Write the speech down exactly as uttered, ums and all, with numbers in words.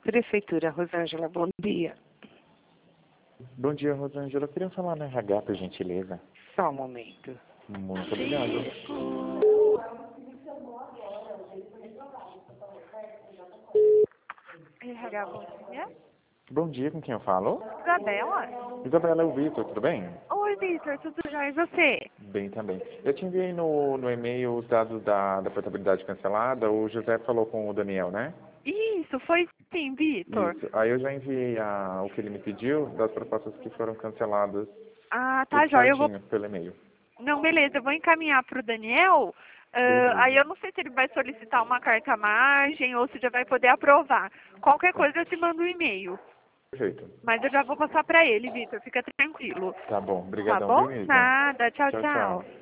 Prefeitura, Rosângela, bom dia. Bom dia, Rosângela. Eu queria falar no R H, por gentileza. Só um momento. Muito obrigado. R H, bom dia. Bom dia, com quem eu falo? Isabela? Isabela, é o Vitor, tudo bem? Oi, Vitor, tudo jóia? E você? Bem também. Eu te enviei no, no e-mail os dados da, da portabilidade cancelada. O José falou com o Daniel, né? Isso, foi sim, Vitor. Isso. Aí eu já enviei a, o que ele me pediu das propostas que foram canceladas. Ah, tá, Tudo jóia. Eu vou... certinho pelo e-mail. Não, beleza, eu vou encaminhar para o Daniel. Uh, aí eu não sei se ele vai solicitar uma carta à margem ou se já vai poder aprovar. Qualquer coisa eu te mando um e-mail. Perfeito. Mas eu já vou passar para ele, Vitor. Fica tranquilo. Tá bom. Tá Obrigadão, bom? viu, Isa? Nada. Tchau, Tchau, tchau. tchau.